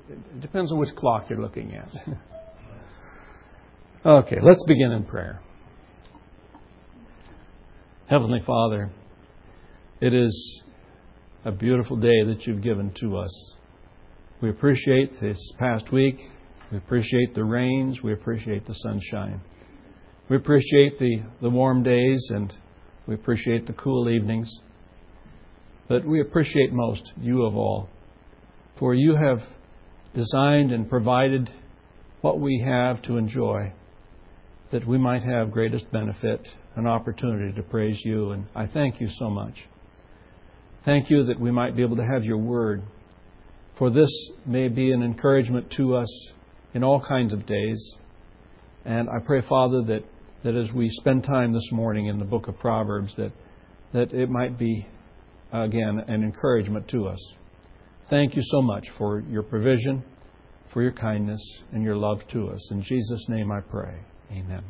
It depends on which clock you're looking at. Okay, let's begin in prayer. Heavenly Father, it is a beautiful day that you've given to us. We appreciate this past week. We appreciate the rains. We appreciate the sunshine. We appreciate the warm days, and we appreciate the cool evenings. But we appreciate most you of all, for you have designed and provided what we have to enjoy, that we might have greatest benefit, an opportunity to praise you. And I thank you so much. Thank you that we might be able to have your word, for this may be an encouragement to us in all kinds of days. And I pray, Father, that as we spend time this morning in the book of Proverbs, that it might be, again, an encouragement to us. Thank you so much for your provision, for your kindness, and your love to us. In Jesus' name I pray. Amen.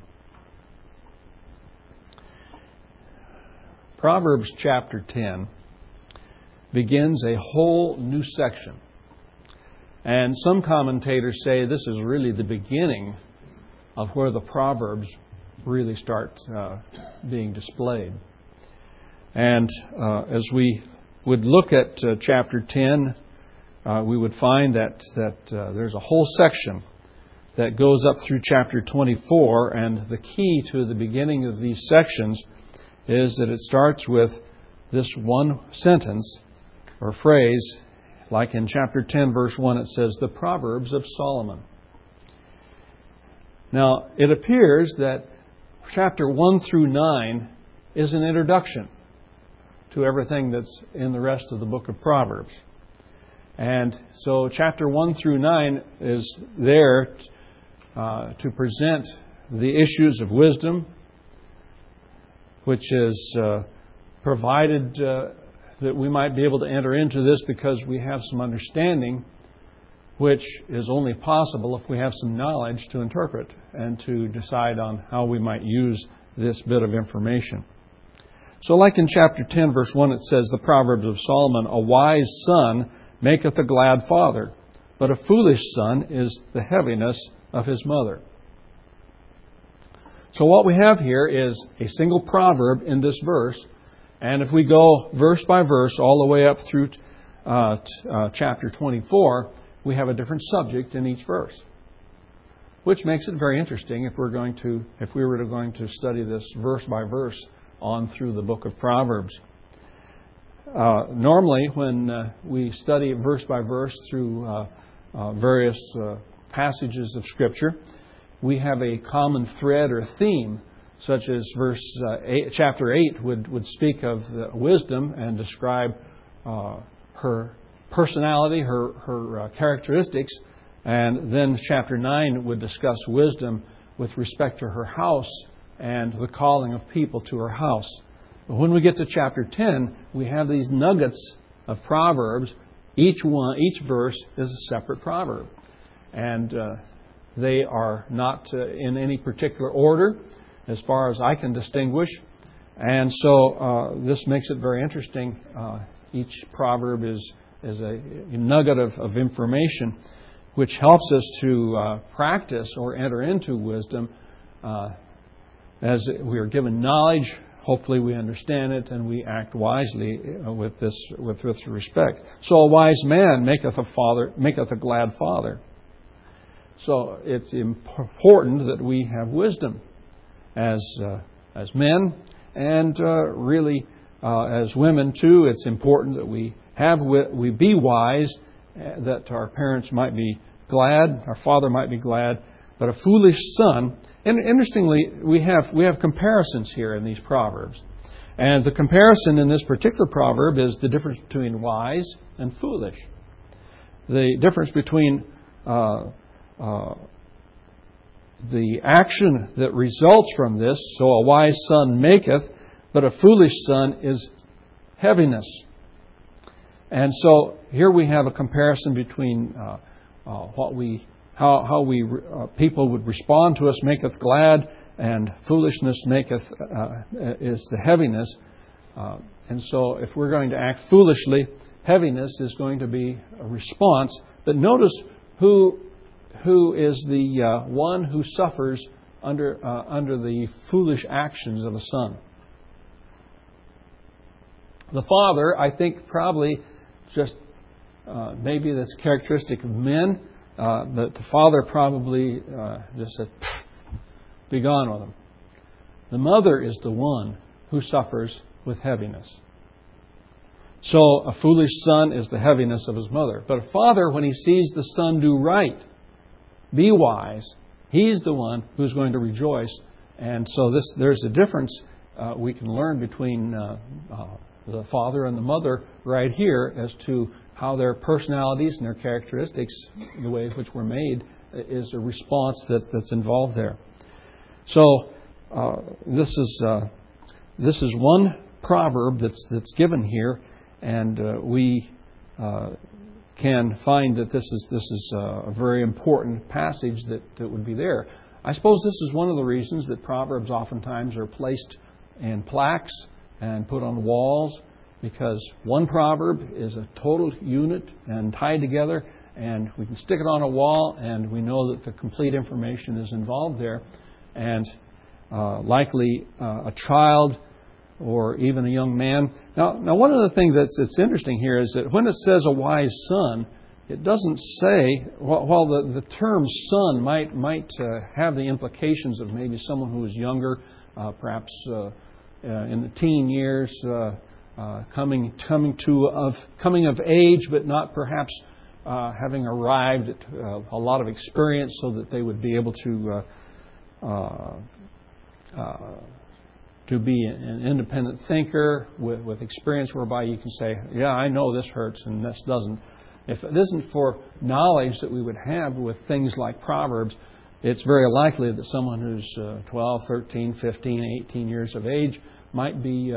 Proverbs chapter 10 begins a whole new section. And some commentators say this is really the beginning of where the Proverbs really start being displayed. And as we would look at chapter 10, we would find that there's a whole section that goes up through chapter 24, and the key to the beginning of these sections is that it starts with this one sentence or phrase, like in chapter 10, verse 1, it says, the Proverbs of Solomon. Now, it appears that chapter 1 through 9 is an introduction to everything that's in the rest of the book of Proverbs. And so chapter 1 through 9 is there to present the issues of wisdom, which is provided that we might be able to enter into this because we have some understanding, which is only possible if we have some knowledge to interpret and to decide on how we might use this bit of information. So like in chapter 10, verse 1, it says, the Proverbs of Solomon, a wise son maketh a glad father, but a foolish son is the heaviness of his mother. So what we have here is a single proverb in this verse, and if we go verse by verse all the way up through chapter 24, we have a different subject in each verse, which makes it very interesting if we were going to study this verse by verse on through the book of Proverbs. Normally, when we study verse by verse through various passages of Scripture, we have a common thread or theme, such as chapter 8 would speak of wisdom and describe her personality, her characteristics, and then chapter 9 would discuss wisdom with respect to her house and the calling of people to her house. But when we get to chapter 10, we have these nuggets of Proverbs. Each verse is a separate proverb. And they are not in any particular order as far as I can distinguish. And so this makes it very interesting. Each proverb is a nugget of information which helps us to practice or enter into wisdom. As we are given knowledge, hopefully we understand it and we act wisely with respect. So a wise man maketh a glad father. So it's important that we have wisdom as men, and really as women too. It's important that we be wise, that our parents might be glad, our father might be glad. But a foolish son, and interestingly, we have comparisons here in these proverbs, and the comparison in this particular proverb is the difference between wise and foolish. The difference between the action that results from this. So a wise son maketh, but a foolish son is heaviness. And so here we have a comparison between how people would respond to us maketh glad, and foolishness maketh is the heaviness. And so if we're going to act foolishly, heaviness is going to be a response. But notice who is the one who suffers under the foolish actions of a son? The father, I think, probably just maybe that's characteristic of men. But the father probably just said, "Be gone with him." The mother is the one who suffers with heaviness. So a foolish son is the heaviness of his mother. But a father, when he sees the son do right, be wise, he's the one who's going to rejoice. And so there's a difference we can learn between the father and the mother right here as to how their personalities and their characteristics, the way in which we're made, is a response that's involved there. So this is one proverb that's given here, and we can find that this is a very important passage that would be there. I suppose this is one of the reasons that proverbs oftentimes are placed in plaques and put on walls, because one proverb is a total unit and tied together, and we can stick it on a wall and we know that the complete information is involved there. And likely a child or even a young man. Now one of the things that's interesting here is that when it says a wise son, it doesn't say, while the term son might have the implications of maybe someone who is younger, perhaps in the teen years, coming of age, but not perhaps having arrived at a lot of experience so that they would be able to be an independent thinker with experience whereby you can say, yeah, I know this hurts and this doesn't. If it isn't for knowledge that we would have with things like Proverbs, it's very likely that someone who's 12, 13, 15, 18 years of age might be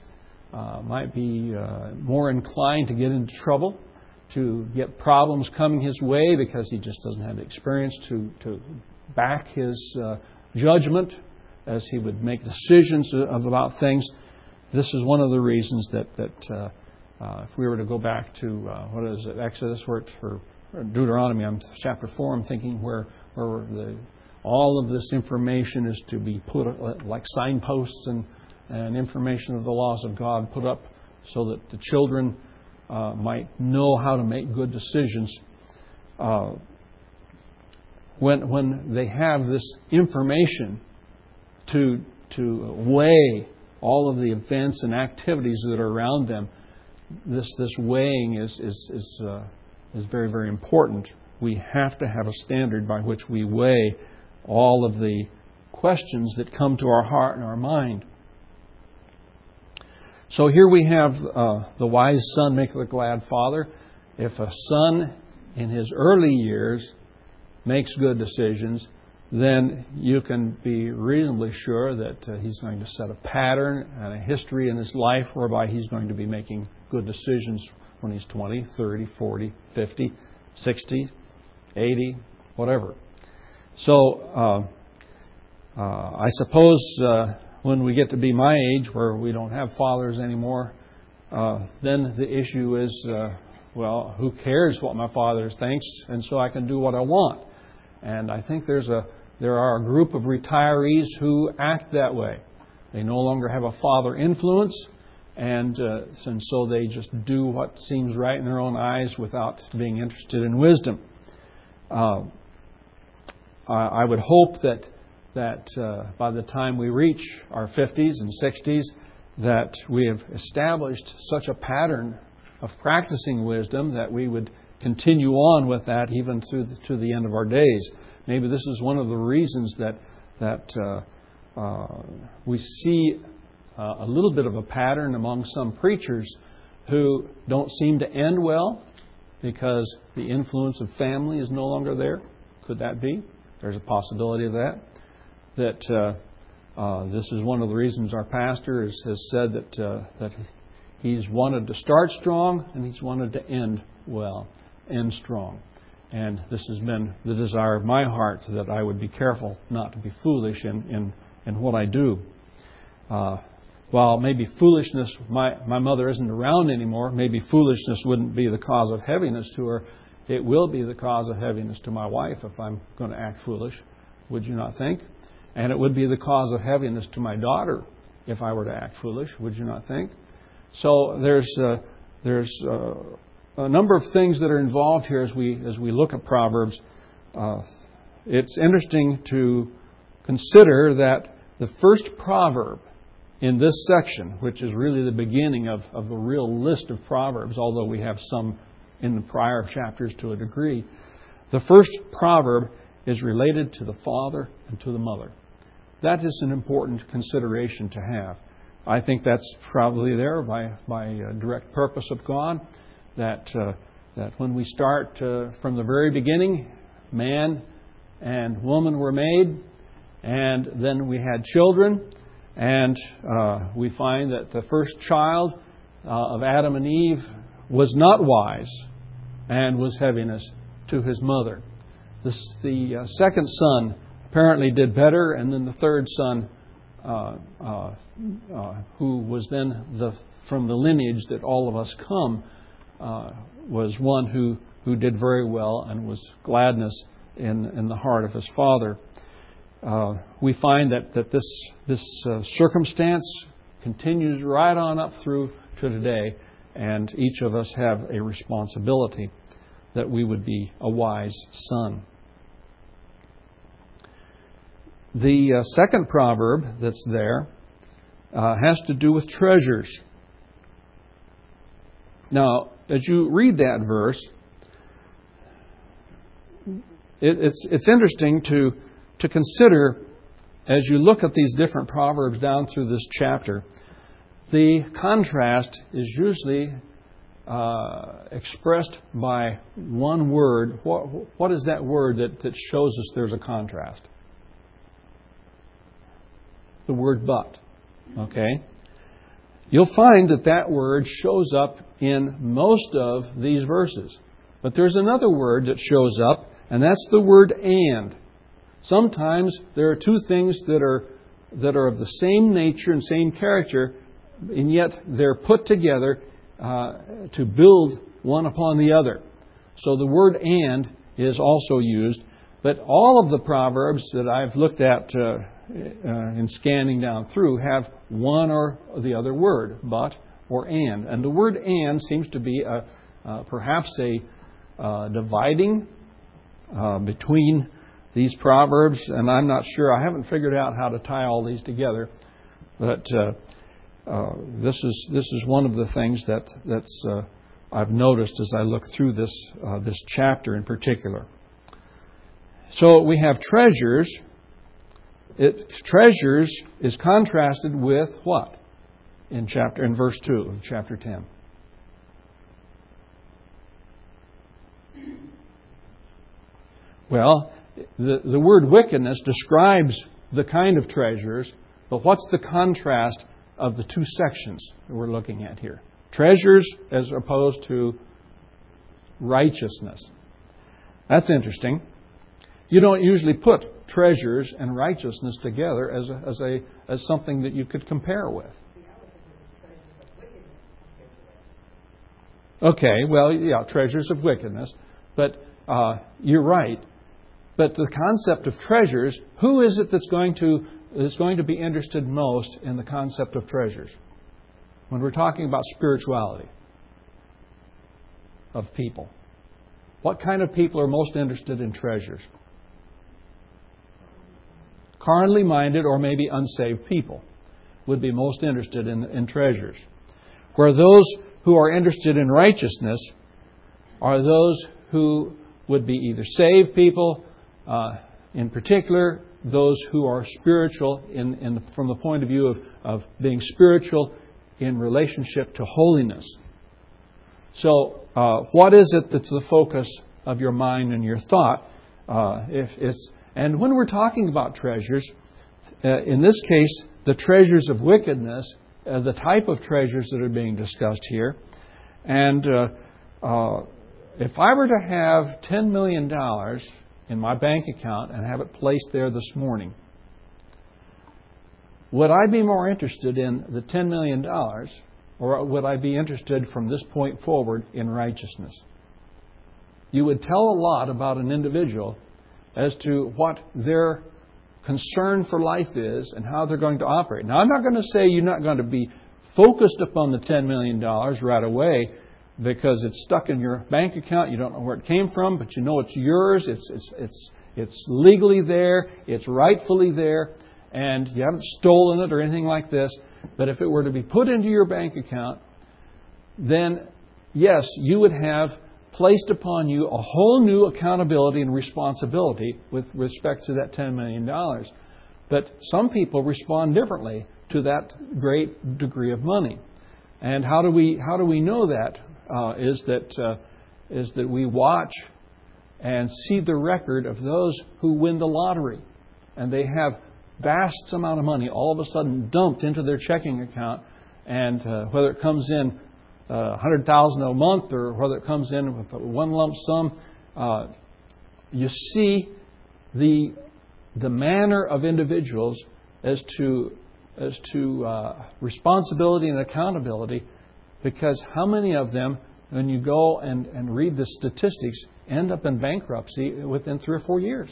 more inclined to get into trouble, to get problems coming his way because he just doesn't have the experience to back his judgment as he would make decisions about things. This is one of the reasons that if we were to go back to what is it, Exodus or Deuteronomy, chapter 4, I'm thinking where all of this information is to be put like signposts and information of the laws of God put up so that the children might know how to make good decisions. When they have this information to weigh all of the events and activities that are around them, this weighing is very, very important. We have to have a standard by which we weigh all of the questions that come to our heart and our mind. So here we have the wise son maketh a glad father. If a son in his early years makes good decisions, then you can be reasonably sure that he's going to set a pattern and a history in his life whereby he's going to be making good decisions when he's 20, 30, 40, 50, 60, 80, whatever. So I suppose when we get to be my age, where we don't have fathers anymore, then the issue is, well, who cares what my father thinks, and so I can do what I want. And I think there are a group of retirees who act that way. They no longer have a father influence, and so they just do what seems right in their own eyes without being interested in wisdom. I would hope that by the time we reach our 50s and 60s, that we have established such a pattern of practicing wisdom that we would continue on with that even to the end of our days. Maybe this is one of the reasons that we see a little bit of a pattern among some preachers who don't seem to end well because the influence of family is no longer there. Could that be? There's a possibility of that. This is one of the reasons our pastor has said that he's wanted to start strong and he's wanted to end well, end strong. And this has been the desire of my heart, that I would be careful not to be foolish in what I do. While maybe foolishness, my mother isn't around anymore, maybe foolishness wouldn't be the cause of heaviness to her. it will be the cause of heaviness to my wife if I'm going to act foolish. Would you not think? And it would be the cause of heaviness to my daughter if I were to act foolish. Would you not think? So there's a number of things that are involved here as we look at Proverbs. It's interesting to consider that the first proverb in this section, which is really the beginning of the real list of Proverbs, although we have some in the prior chapters to a degree, the first proverb is related to the father and to the mother. That is an important consideration to have. I think that's probably there by direct purpose of God, that when we start from the very beginning, man and woman were made, and then we had children, and we find that the first child of Adam and Eve was not wise and was heaviness to his mother. The second son apparently did better, and then the third son, who was then from the lineage that all of us come, was one who did very well and was gladness in the heart of his father. We find that this circumstance continues right on up through to today, and each of us have a responsibility that we would be a wise son. The second proverb that's there has to do with treasures. Now, as you read that verse, it's interesting to consider, as you look at these different proverbs down through this chapter, the contrast is usually expressed by one word. What is that word that shows us there's a contrast? The word but. Okay? You'll find that word shows up in most of these verses. But there's another word that shows up, and that's the word and. Sometimes there are two things that are of the same nature and same character, and yet they're put together to build one upon the other. So the word and is also used. But all of the Proverbs that I've looked at in scanning down through have one or the other word, but or and. And the word and seems to be perhaps a dividing between these Proverbs, and I'm not sure. I haven't figured out how to tie all these together, but this is one of the things that's I've noticed as I look through this chapter in particular. So we have treasures. Treasures is contrasted with what in verse 2 of chapter 10. Well, the word wickedness describes the kind of treasures, but what's the contrast of the two sections that we're looking at here? Treasures as opposed to righteousness. That's interesting. You don't usually put treasures and righteousness together as something that you could compare with. Okay, well, yeah, treasures of wickedness, but you're right. But the concept of treasures, who is it that's going to be interested most in the concept of treasures? When we're talking about spirituality of people, what kind of people are most interested in treasures? Carnally minded or maybe unsaved people would be most interested in treasures. Where those who are interested in righteousness are those who would be either saved people, in particular, those who are spiritual from the point of view of being spiritual in relationship to holiness. So, what is it that's the focus of your mind and your thought? And when we're talking about treasures, in this case, the treasures of wickedness, the type of treasures that are being discussed here. And if I were to have $10 million in my bank account and have it placed there this morning, would I be more interested in the $10 million, or would I be interested from this point forward in righteousness? you would tell a lot about an individual as to what their concern for life is and how they're going to operate. Now, I'm not going to say you're not going to be focused upon the $10 million right away because it's stuck in your bank account. You don't know where it came from, but you know it's yours. It's legally there. It's rightfully there. And you haven't stolen it or anything like this. But if it were to be put into your bank account, then yes, you would have placed upon you a whole new accountability and responsibility with respect to that $10 million. But some people respond differently to that great degree of money. And how do we know that? Is that we watch and see the record of those who win the lottery, and they have vast amount of money all of a sudden dumped into their checking account, and whether it comes in $100,000 a month or whether it comes in with one lump sum, you see the manner of individuals as to responsibility and accountability, because how many of them, when you go and read the statistics, end up in bankruptcy within 3 or 4 years,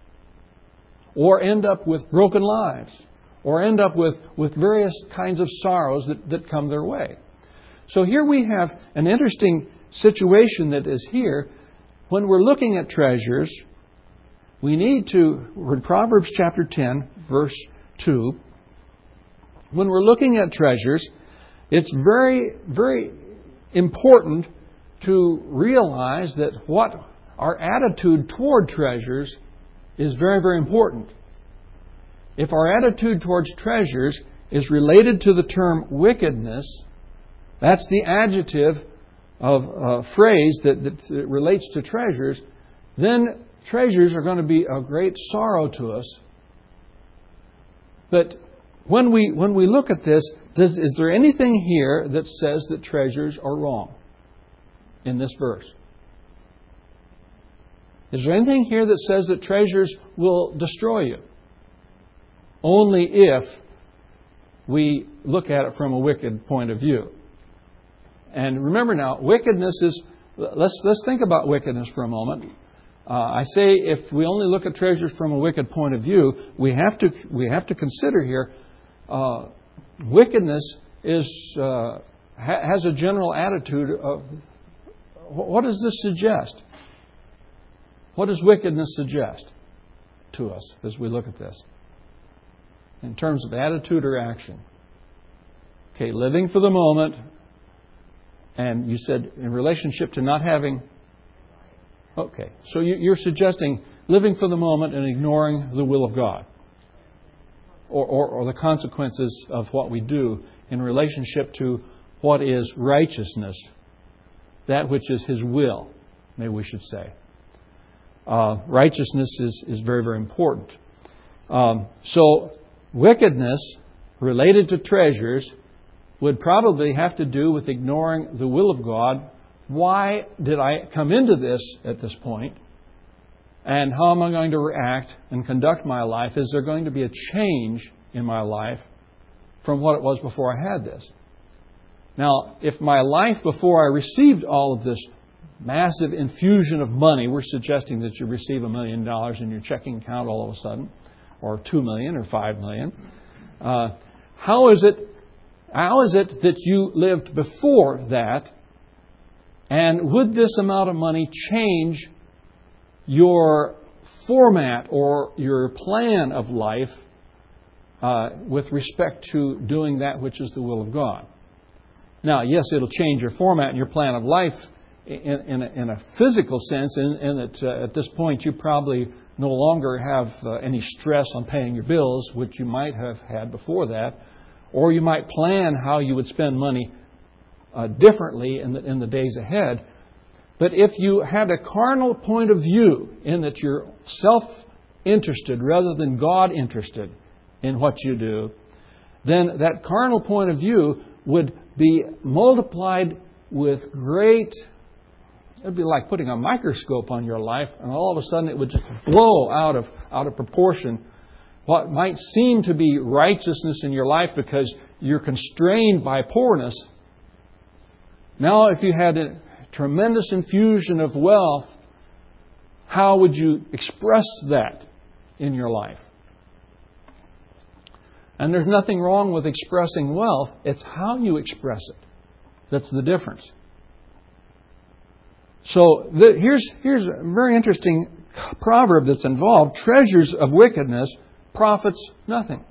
or end up with broken lives, or end up with various kinds of sorrows that come their way. So here we have an interesting situation that is here. When we're looking at treasures, we need to, we're in Proverbs chapter 10, verse 2. When we're looking at treasures, it's very, very important to realize that what our attitude toward treasures is very, very important. If our attitude towards treasures is related to the term wickedness, that's the adjective of phrase that relates to treasures, then treasures are going to be a great sorrow to us. But when we look at this, is there anything here that says that treasures are wrong in this verse? Is there anything here that says that treasures will destroy you? Only if we look at it from a wicked point of view. And remember now, wickedness is... Let's think about wickedness for a moment. I say if we only look at treasures from a wicked point of view, we have to consider here wickedness has a general attitude of... What does this suggest? What does wickedness suggest to us as we look at this? In terms of attitude or action. Okay, living for the moment. And you said in relationship to not having... Okay, so you're suggesting living for the moment and ignoring the will of God. Or the consequences of what we do in relationship to what is righteousness. That which is His will, maybe we should say. Righteousness is very, very important. So wickedness related to treasures would probably have to do with ignoring the will of God. Why did I come into this at this point? And how am I going to react and conduct my life? Is there going to be a change in my life from what it was before I had this? Now, if my life before I received all of this massive infusion of money, we're suggesting that you receive $1 million in your checking account all of a sudden, or $2 million or $5 million. How is it that you lived before that? And would this amount of money change your format or your plan of life with respect to doing that which is the will of God? Now, yes, it'll change your format and your plan of life in a physical sense, in that at this point you probably no longer have any stress on paying your bills, which you might have had before that, or you might plan how you would spend money differently in the days ahead. But if you had a carnal point of view in that you're self-interested rather than God-interested in what you do, then that carnal point of view would be multiplied with great... It'd be like putting a microscope on your life, and all of a sudden it would just blow out of proportion what might seem to be righteousness in your life because you're constrained by poorness. Now, if you had a tremendous infusion of wealth how would you express that in your life? And there's nothing wrong with expressing wealth. It's how you express it that's the difference. So here's a very interesting proverb that's involved. Treasures of wickedness profits nothing.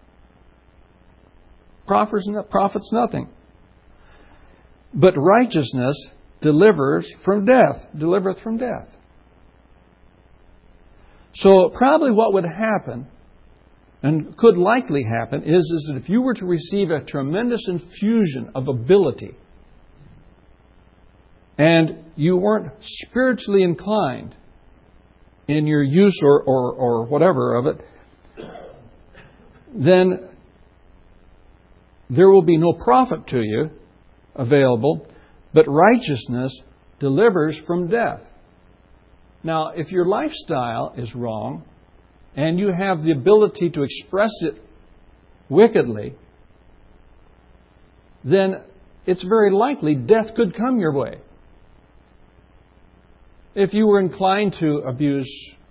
Profits nothing. But righteousness delivereth from death. So probably what would happen, and could likely happen, is that if you were to receive a tremendous infusion of ability, and you weren't spiritually inclined in your use or whatever of it, then there will be no profit to you available, but righteousness delivers from death. Now, if your lifestyle is wrong and you have the ability to express it wickedly, then it's very likely death could come your way. If you were inclined to abuse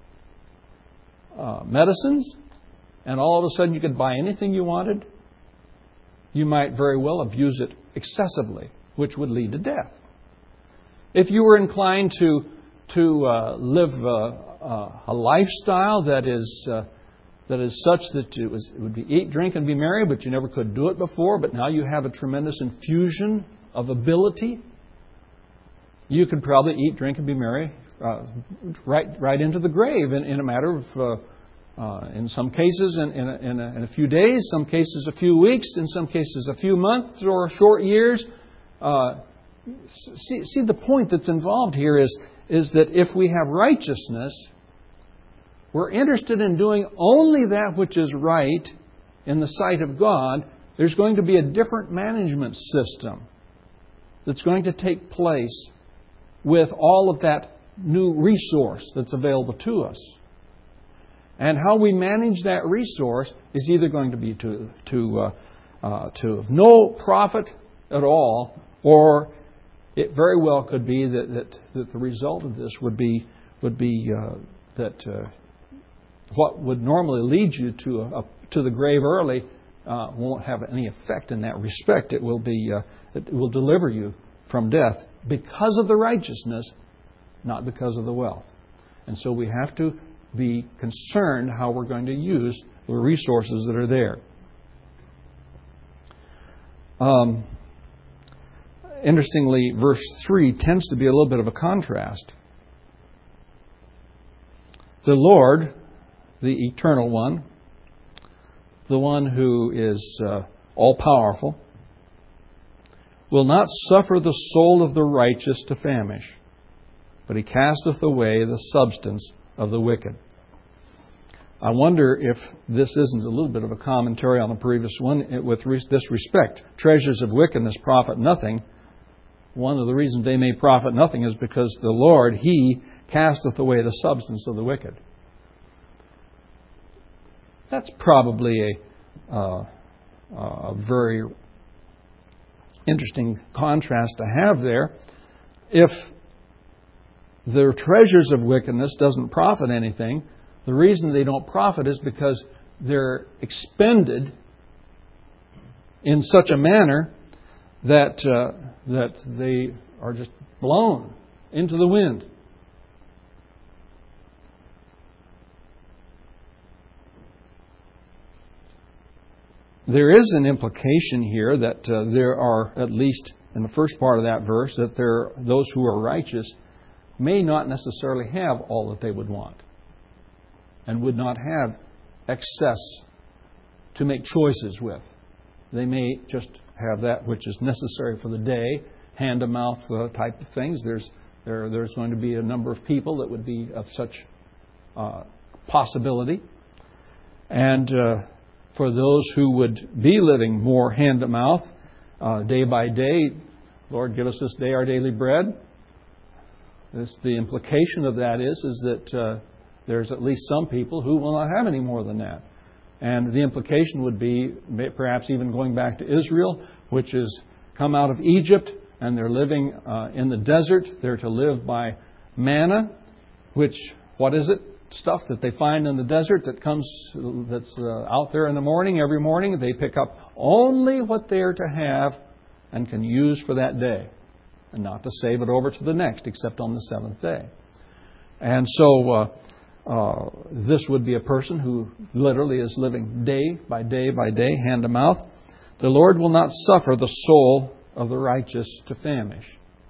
medicines and all of a sudden you could buy anything you wanted, you might very well abuse it excessively, which would lead to death. If you were inclined to live a lifestyle that is such that it would be eat, drink, and be merry, but you never could do it before, but now you have a tremendous infusion of ability, you could probably eat, drink, and be merry right into the grave in a matter of, in some cases, in a few days, some cases a few weeks, in some cases a few months or short years. See the point that's involved here is that if we have righteousness, we're interested in doing only that which is right in the sight of God. There's going to be a different management system that's going to take place with all of that new resource that's available to us. And how we manage that resource is either going to be to no profit at all, or it very well could be that the result of this would be that what would normally lead you to the grave early won't have any effect in that respect. It will deliver you from death because of the righteousness, not because of the wealth. And so we have to be concerned how we're going to use the resources that are there. Interestingly, verse 3 tends to be a little bit of a contrast. The Lord, the Eternal One, the one who is all-powerful, will not suffer the soul of the righteous to famish, but He casteth away the substance of the wicked. I wonder if this isn't a little bit of a commentary on the previous one with this respect. Treasures of wickedness profit nothing. One of the reasons they may profit nothing is because the Lord, He casteth away the substance of the wicked. That's probably a very interesting contrast to have there. If the treasures of wickedness doesn't profit anything, the reason they don't profit is because they're expended in such a manner that they are just blown into the wind. There is an implication here that there are, at least in the first part of that verse, that those who are righteous may not necessarily have all that they would want and would not have excess to make choices with. They may just have that which is necessary for the day, hand-to-mouth type of things. There's going to be a number of people that would be of such possibility. And for those who would be living more hand-to-mouth, day by day, Lord, give us this day our daily bread. The implication of that is that there's at least some people who will not have any more than that. And the implication would be perhaps even going back to Israel, which has come out of Egypt, and they're living in the desert. They're to live by manna, which what is it? Stuff that they find in the desert that's out there in the morning, every morning. They pick up only what they are to have and can use for that day, and not to save it over to the next, except on the seventh day. And so this would be a person who literally is living day by day by day, hand to mouth. The Lord will not suffer the soul of the righteous to famish.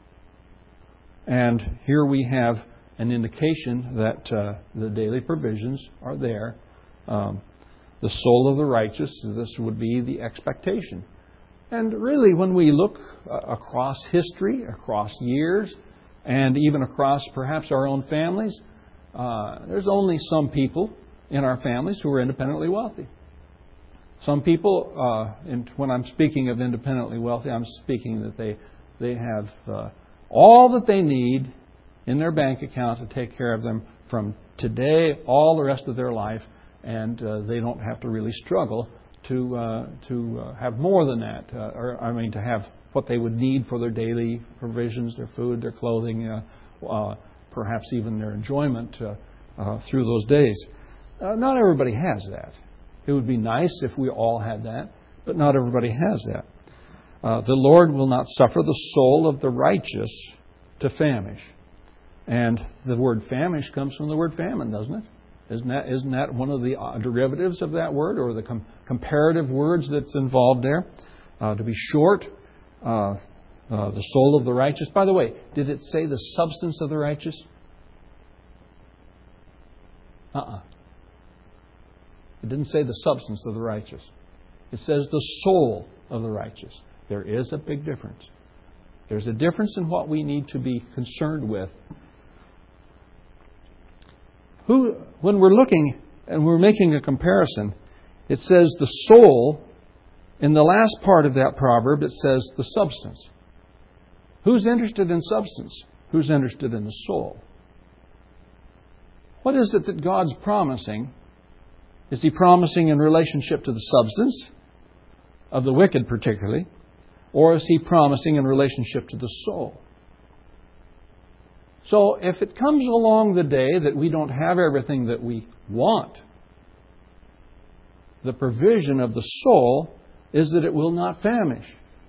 And here we have an indication that the daily provisions are there. The soul of the righteous, this would be the expectation. And really, when we look across history, across years, and even across perhaps our own families, there's only some people in our families who are independently wealthy. Some people, when I'm speaking of independently wealthy, I'm speaking that they have all that they need in their bank account to take care of them from today, all the rest of their life, and they don't have to really struggle to have more than that, to have what they would need for their daily provisions, their food, their clothing, perhaps even their enjoyment through those days. Not everybody has that. It would be nice if we all had that, but not everybody has that. The Lord will not suffer the soul of the righteous to famish. And the word famish comes from the word famine, doesn't it? Isn't that one of the derivatives of that word, or the comparative words that's involved there? To be short, the soul of the righteous. By the way, did it say the substance of the righteous? It didn't say the substance of the righteous. It says the soul of the righteous. There is a big difference. There's a difference in what we need to be concerned with. When we're looking and we're making a comparison, it says the soul. In the last part of that proverb, it says the substance. Who's interested in substance? Who's interested in the soul? What is it that God's promising? Is He promising in relationship to the substance of the wicked particularly? Or is He promising in relationship to the soul? So if it comes along the day that we don't have everything that we want, the provision of the soul is that it will not famish.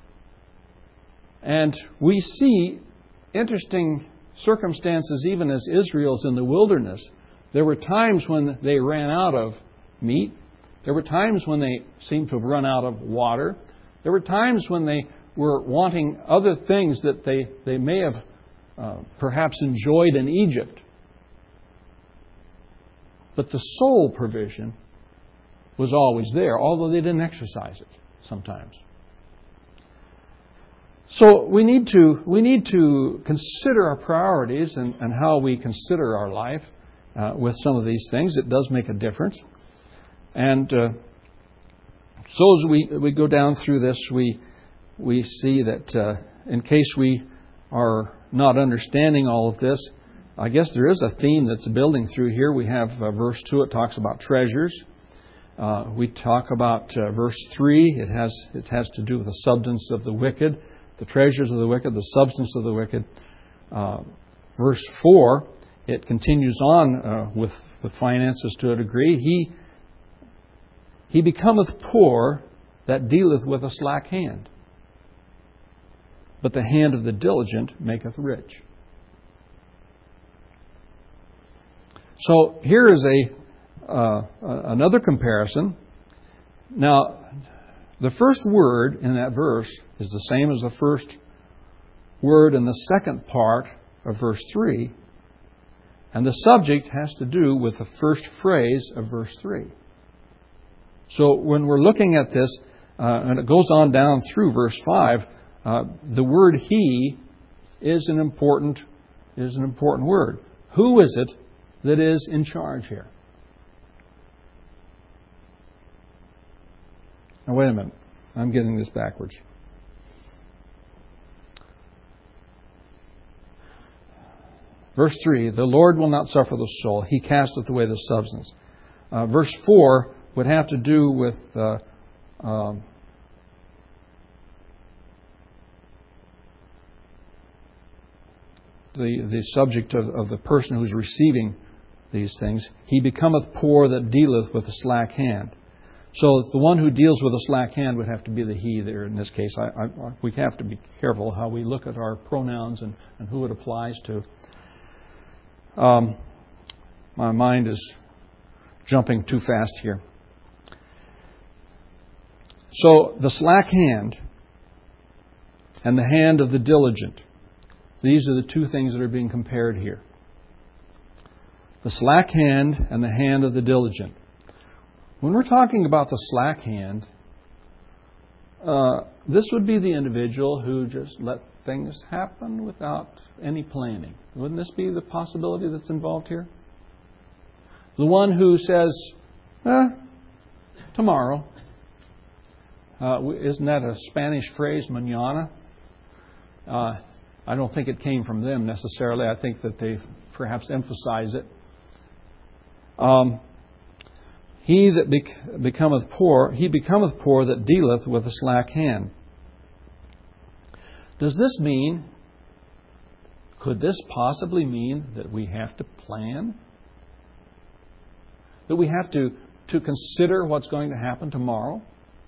And we see interesting circumstances even as Israel's in the wilderness. There were times when they ran out of meat. There were times when they seemed to have run out of water. There were times when they were wanting other things that they may have perhaps enjoyed in Egypt. But the soul provision was always there, although they didn't exercise it sometimes. So we need to consider our priorities and how we consider our life with some of these things. It does make a difference. And so as we go down through this, we see that in case we are not understanding all of this, I guess there is a theme that's building through here. We have verse 2, it talks about treasures. We talk about verse 3, it has to do with the substance of the wicked, the treasures of the wicked, the substance of the wicked. Verse 4, it continues on with finances to a degree. He becometh poor that dealeth with a slack hand, but the hand of the diligent maketh rich. So here is another comparison. Now, the first word in that verse is the same as the first word in the second part of verse 3. And the subject has to do with the first phrase of verse 3. So when we're looking at this, and it goes on down through verse 5, the word He is an important word. Who is it that is in charge here? Now wait a minute. I'm getting this backwards. Verse 3, the Lord will not suffer the soul. He casteth away the substance. Verse 4 would have to do with the subject of the person who's receiving these things. He becometh poor that dealeth with a slack hand. So the one who deals with a slack hand would have to be the he there in this case. We have to be careful how we look at our pronouns and who it applies to. My mind is jumping too fast here. So the slack hand and the hand of the diligent, these are the two things that are being compared here. The slack hand and the hand of the diligent. When we're talking about the slack hand, this would be the individual who just let things happen without any planning. Wouldn't this be the possibility that's involved here? The one who says, tomorrow. Isn't that a Spanish phrase, mañana? I don't think it came from them necessarily. I think that they perhaps emphasize it. He that becometh poor, he becometh poor that dealeth with a slack hand. Does this mean, could this possibly mean that we have to plan? That we have to consider what's going to happen tomorrow?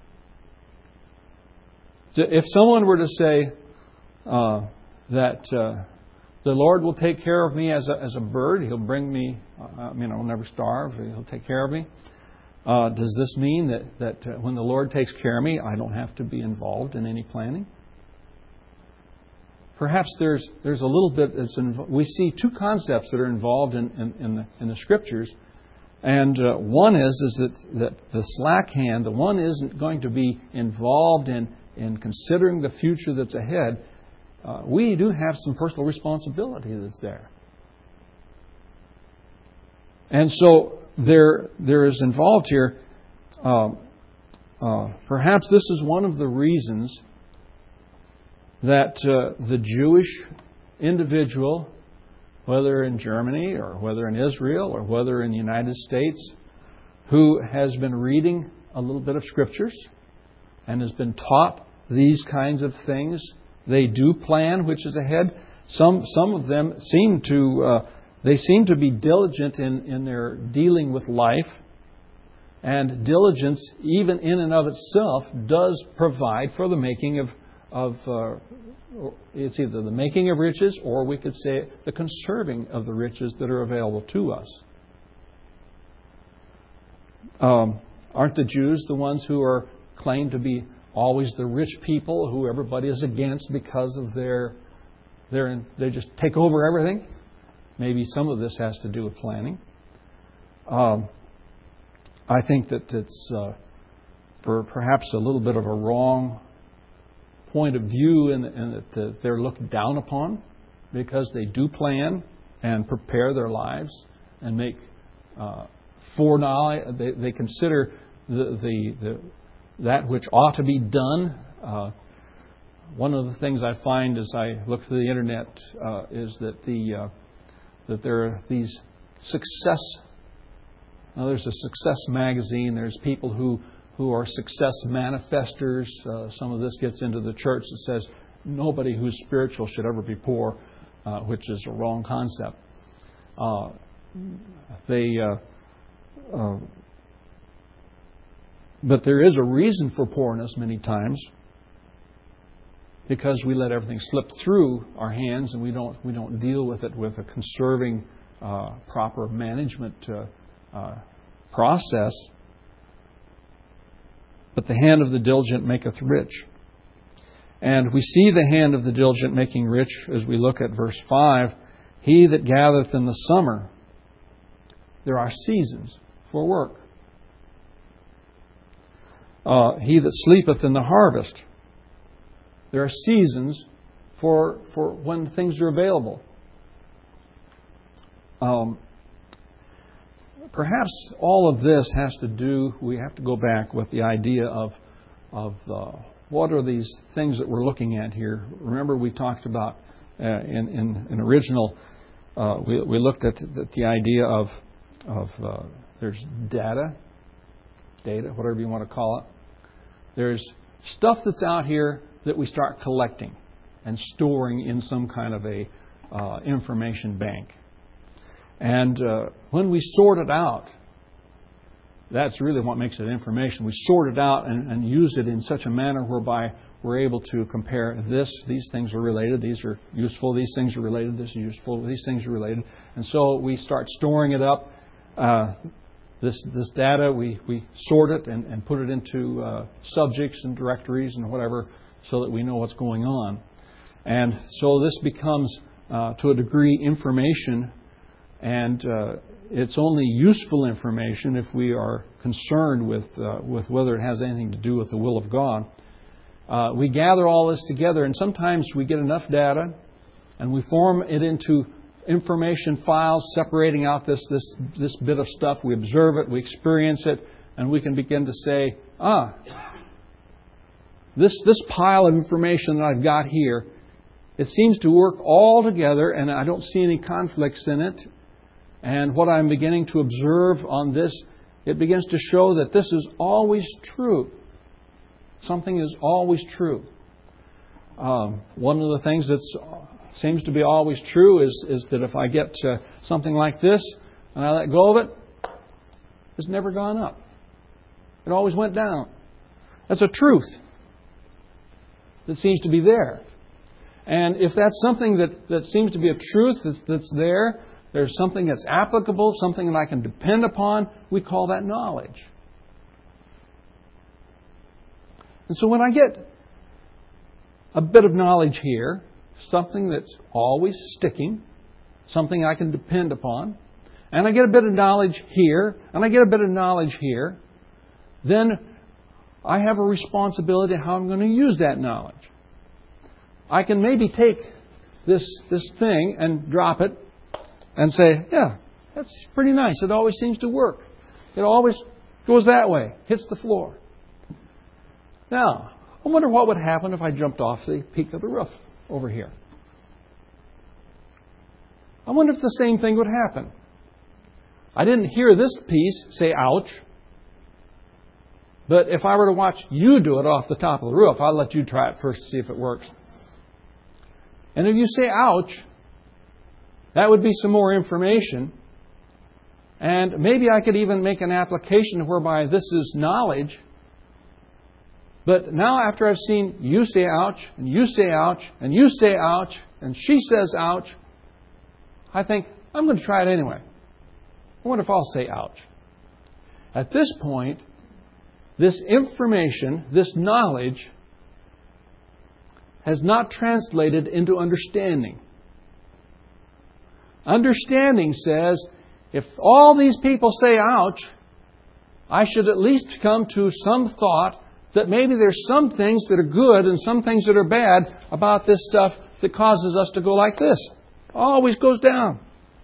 If someone were to say that the Lord will take care of me as a bird, He'll bring me, I'll never starve, He'll take care of me. Does this mean that when the Lord takes care of me, I don't have to be involved in any planning? Perhaps there's a little bit that's involved. We see two concepts that are involved in the Scriptures. And one is that the slack hand, the one isn't going to be involved in considering the future that's ahead. We do have some personal responsibility that's there. And so there is involved here, perhaps this is one of the reasons that the Jewish individual, whether in Germany or whether in Israel or whether in the United States, who has been reading a little bit of Scriptures and has been taught these kinds of things, they do plan which is ahead. Some of them seem to be diligent in their dealing with life. And diligence, even in and of itself, does provide for the making of it's either the making of riches, or we could say the conserving of the riches that are available to us. Aren't the Jews the ones who are claimed to be always the rich people who everybody is against because of they just take over everything? Maybe some of this has to do with planning. I think that it's for perhaps a little bit of a wrong point of view, and that they're looked down upon because they do plan and prepare their lives and make foreknowledge. They consider that which ought to be done. One of the things I find as I look through the internet is that that there are these success. Now, there's a success magazine. There's people who are success manifestors. Some of this gets into the church that says nobody who's spiritual should ever be poor, which is a wrong concept. But there is a reason for poorness many times, because we let everything slip through our hands and we don't deal with it with a conserving, proper management process. But the hand of the diligent maketh rich. And we see the hand of the diligent making rich as we look at verse 5. He that gathereth in the summer, there are seasons for work. He that sleepeth in the harvest, there are seasons for when things are available. Perhaps all of this has to do, we have to go back with the idea of what are these things that we're looking at here. Remember we talked about in original, we looked at the idea of there's data, whatever you want to call it. There's stuff that's out here that we start collecting and storing in some kind of a information bank. And when we sort it out, that's really what makes it information. We sort it out and use it in such a manner whereby we're able to compare this. These things are related. These are useful. These things are related. This is useful. These things are related. And so we start storing it up. This data, we sort it and put it into subjects and directories and whatever so that we know what's going on. And so this becomes, to a degree, information. And it's only useful information if we are concerned with whether it has anything to do with the will of God. We gather all this together, and sometimes we get enough data, and we form it into information files, separating out this bit of stuff. We observe it, we experience it, and we can begin to say, this pile of information that I've got here, it seems to work all together, and I don't see any conflicts in it. And what I'm beginning to observe on this, it begins to show that this is always true. Something is always true. One of the things that seems to be always true is that if I get something like this and I let go of it, it's never gone up. It always went down. That's a truth that seems to be there. And if that's something that seems to be a truth that's there, there's something that's applicable, something that I can depend upon, we call that knowledge. And so when I get a bit of knowledge here, something that's always sticking, something I can depend upon, and I get a bit of knowledge here, and I get a bit of knowledge here, then I have a responsibility how I'm going to use that knowledge. I can maybe take this thing and drop it and say, yeah, that's pretty nice. It always seems to work. It always goes that way, hits the floor. Now, I wonder what would happen if I jumped off the peak of the roof over here. I wonder if the same thing would happen. I didn't hear this piece say ouch. But if I were to watch you do it off the top of the roof, I'll let you try it first to see if it works. And if you say ouch, that would be some more information. And maybe I could even make an application whereby this is knowledge. But now after I've seen you say ouch, and you say ouch, and you say ouch, and she says ouch, I think, I'm going to try it anyway. I wonder if I'll say ouch. At this point, this information, this knowledge, has not translated into understanding. Understanding says, if all these people say ouch, I should at least come to some thought that maybe there's some things that are good and some things that are bad about this stuff that causes us to go like this. Always goes down.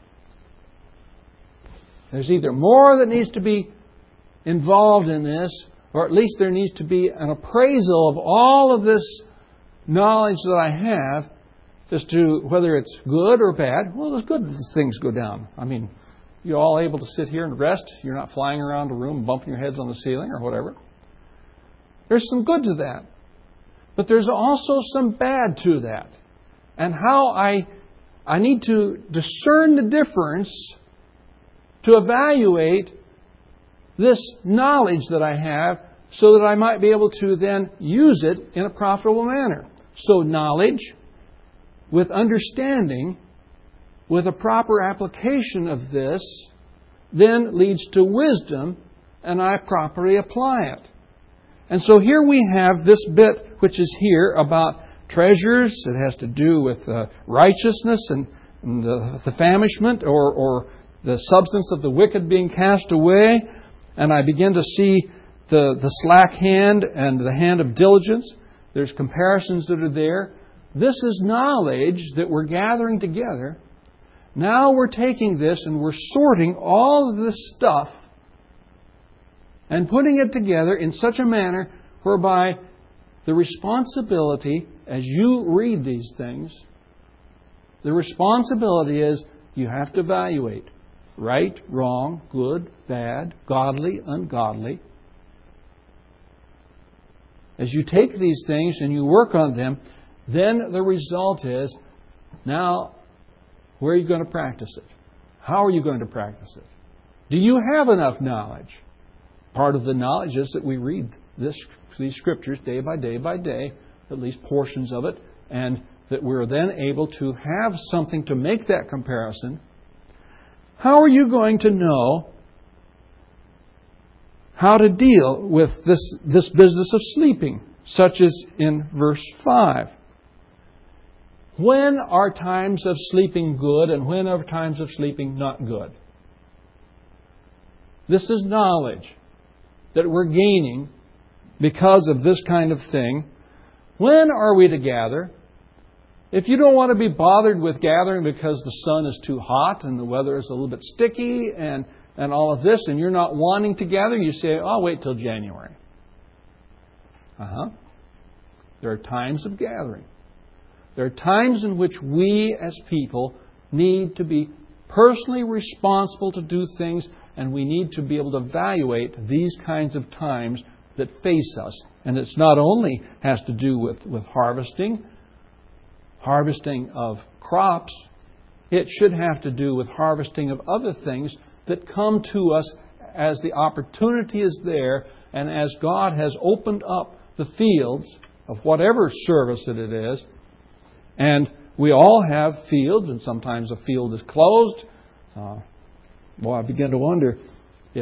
There's either more that needs to be involved in this, or at least there needs to be an appraisal of all of this knowledge that I have as to whether it's good or bad. Well, it's good that things go down. I mean, you're all able to sit here and rest. You're not flying around the room, bumping your heads on the ceiling or whatever. There's some good to that. But there's also some bad to that. And how I need to discern the difference to evaluate this knowledge that I have so that I might be able to then use it in a profitable manner. So knowledge with understanding, with a proper application of this, then leads to wisdom, and I properly apply it. And so here we have this bit which is here about treasures. It has to do with righteousness and the famishment or the substance of the wicked being cast away. And I begin to see the slack hand and the hand of diligence. There's comparisons that are there. This is knowledge that we're gathering together. Now we're taking this and we're sorting all of this stuff and putting it together in such a manner whereby the responsibility, as you read these things, the responsibility is you have to evaluate right, wrong, good, bad, godly, ungodly. As you take these things and you work on them, then the result is, now, where are you going to practice it? How are you going to practice it? Do you have enough knowledge? Part of the knowledge is that we read these Scriptures day by day, at least portions of it, and that we're then able to have something to make that comparison. How are you going to know how to deal with this business of sleeping, such as in verse 5? When are times of sleeping good and when are times of sleeping not good? This is knowledge that we're gaining because of this kind of thing. When are we to gather? If you don't want to be bothered with gathering because the sun is too hot and the weather is a little bit sticky and all of this, and you're not wanting to gather, you say, I'll wait till January. There are times of gathering. There are times in which we as people need to be personally responsible to do things, and we need to be able to evaluate these kinds of times that face us. And it's not only has to do with harvesting of crops, it should have to do with harvesting of other things that come to us as the opportunity is there and as God has opened up the fields of whatever service that it is. And we all have fields, and sometimes a field is closed. I begin to wonder if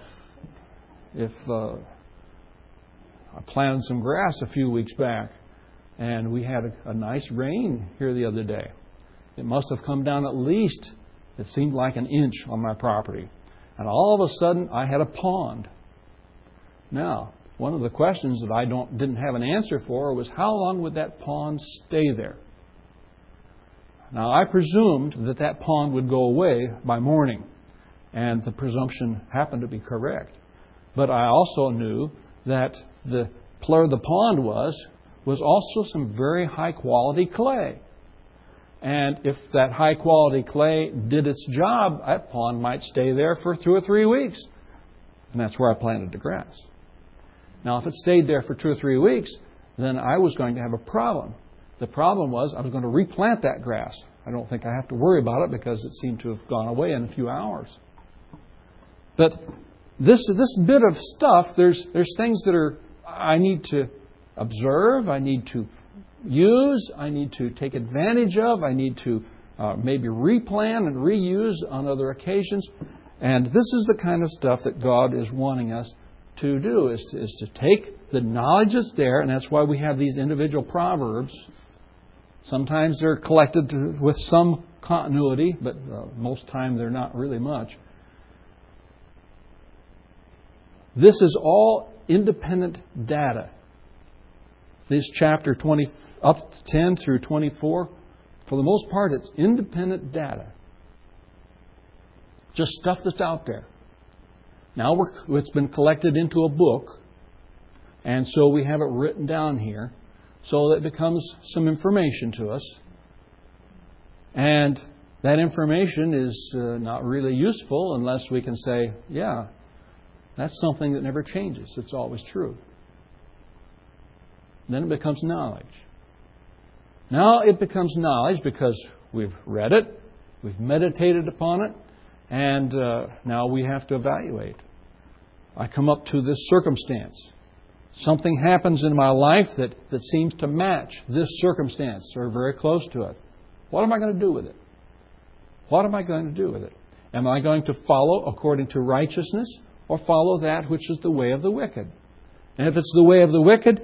I planted some grass a few weeks back, and we had a nice rain here the other day. It must have come down at least, it seemed like an inch on my property. And all of a sudden, I had a pond. Now, one of the questions that I didn't have an answer for was how long would that pond stay there? Now, I presumed that pond would go away by morning, and the presumption happened to be correct. But I also knew that where the pond was also some very high-quality clay. And if that high-quality clay did its job, that pond might stay there for 2 or 3 weeks. And that's where I planted the grass. Now, if it stayed there for 2 or 3 weeks, then I was going to have a problem. The problem was I was going to replant that grass. I don't think I have to worry about it because it seemed to have gone away in a few hours. But this bit of stuff, there's things that I need to observe, I need to use, I need to take advantage of, I need to maybe replan and reuse on other occasions. And this is the kind of stuff that God is wanting us to do, is to take the knowledge that's there, and that's why we have these individual proverbs. Sometimes they're collected with some continuity, but most time they're not really much. This is all independent data. This chapter 20 up to 10 through 24, for the most part, it's independent data. Just stuff that's out there. Now it's been collected into a book, and so we have it written down here, so that it becomes some information to us. And that information is not really useful unless we can say, yeah, that's something that never changes. It's always true. Then it becomes knowledge. Now it becomes knowledge because we've read it, we've meditated upon it, and now we have to evaluate. I come up to this circumstance. Something happens in my life that seems to match this circumstance or very close to it. What am I going to do with it? What am I going to do with it? Am I going to follow according to righteousness or follow that which is the way of the wicked? And if it's the way of the wicked,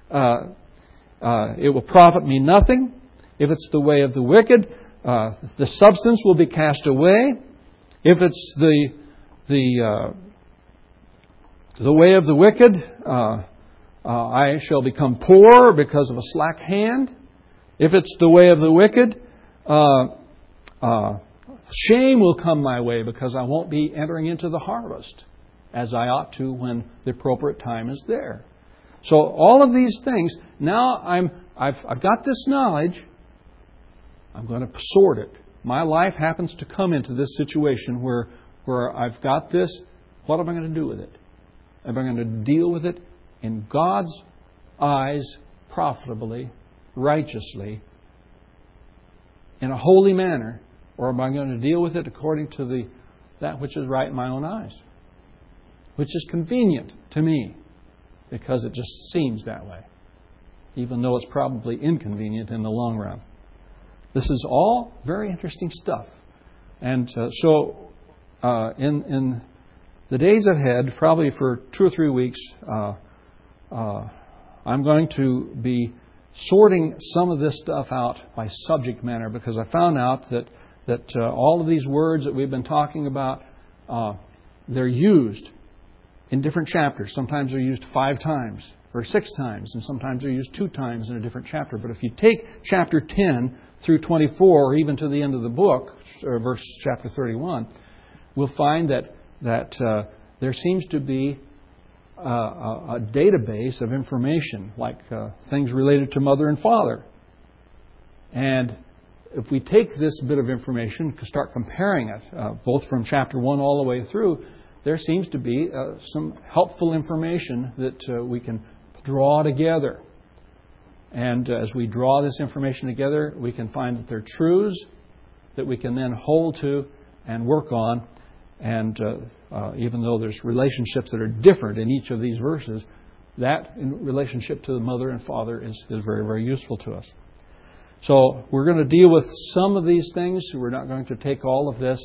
it will profit me nothing. If it's the way of the wicked, the substance will be cast away. If it's the way of the wicked, I shall become poor because of a slack hand. If it's the way of the wicked, shame will come my way because I won't be entering into the harvest as I ought to when the appropriate time is there. So all of these things, now I've got this knowledge. I'm going to sort it. My life happens to come into this situation where I've got this. What am I going to do with it? Am I going to deal with it in God's eyes profitably, righteously, in a holy manner? Or am I going to deal with it according to that which is right in my own eyes? Which is convenient to me because it just seems that way, even though it's probably inconvenient in the long run. This is all very interesting stuff. And so in the days ahead, probably for 2 or 3 weeks, I'm going to be sorting some of this stuff out by subject matter, because I found out that all of these words that we've been talking about, they're used in different chapters. Sometimes they're used 5 times or 6 times, and sometimes they're used 2 times in a different chapter. But if you take chapter 10 through 24, or even to the end of the book, or verse chapter 31, we'll find that there seems to be a database of information, like things related to mother and father. And if we take this bit of information, start comparing it, both from chapter 1 all the way through, there seems to be some helpful information that we can draw together. And as we draw this information together, we can find that they're truths that we can then hold to and work on. And even though there's relationships that are different in each of these verses, that in relationship to the mother and father is very, very useful to us. So we're going to deal with some of these things. We're not going to take all of this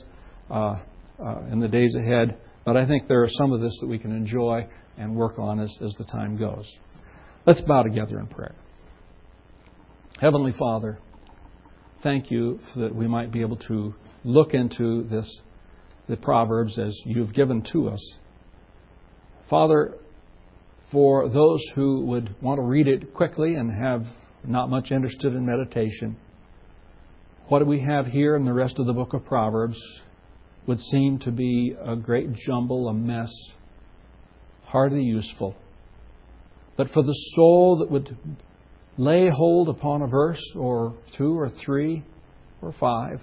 in the days ahead, but I think there are some of this that we can enjoy and work on as the time goes. Let's bow together in prayer. Heavenly Father, thank you that we might be able to look into the Proverbs as you've given to us. Father, for those who would want to read it quickly and have not much interested in meditation, what we have here in the rest of the book of Proverbs would seem to be a great jumble, a mess, hardly useful. But for the soul that would lay hold upon a verse or 2 or 3 or 5,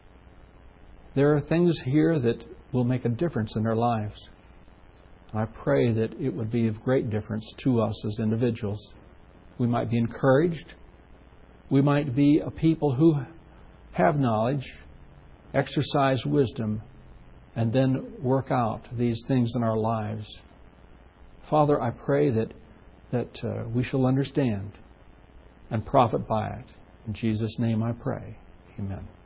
there are things here that will make a difference in their lives. I pray that it would be of great difference to us as individuals. We might be encouraged. We might be a people who have knowledge, exercise wisdom, and then work out these things in our lives. Father, I pray that we shall understand and profit by it. In Jesus' name I pray. Amen.